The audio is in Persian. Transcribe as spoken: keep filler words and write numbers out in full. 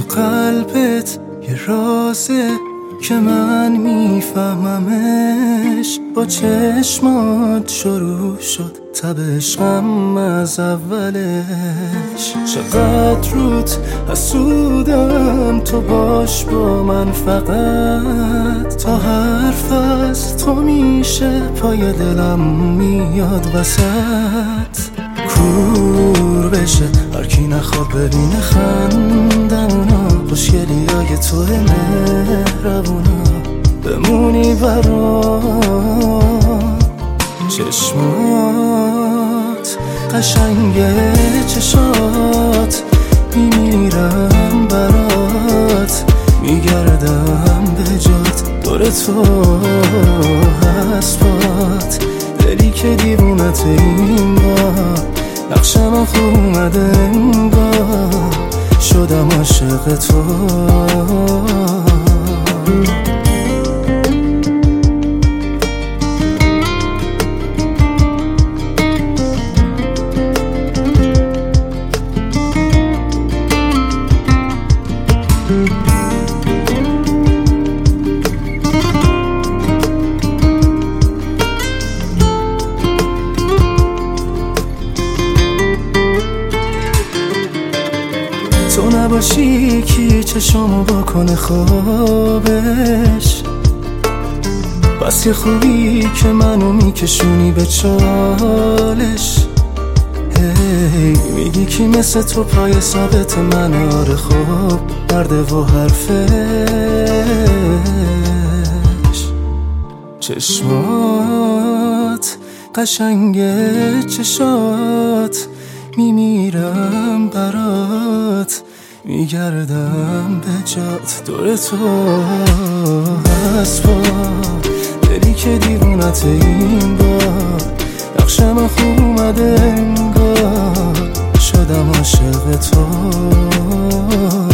قلبت یه رازه که من میفهممش. با چشمات شروع شد تب عشقم از اولش. چقدر روت حسودم تو باش با من فقط، تا حرف از تو میشه پای دلم میاد وسط. کور بشه هرکی نخواد ببینه خندمونا، خوشگلی های توه مهربونا، بمونی برام. چشمات قشنگه چشات، میمیرم برات، میگردم به جات دور تو هست. دلی که دیوونت این بار، نقشم خوب اومده انگار، شدم عاشق تو. تو نباشی کی چشمو بکنه خوابش، بس یه خوبی که منو میکشونی به چالش. هی میگی کی مثل تو پای ثابت من، آره خوب مرده و حرفش. چشمات قشنگه چشات، میمیرم برات، میگردم به جات دور تو هست. با دلی که دیوونت این بار، نقشم خوب اومده انگار، شدم عاشق تو.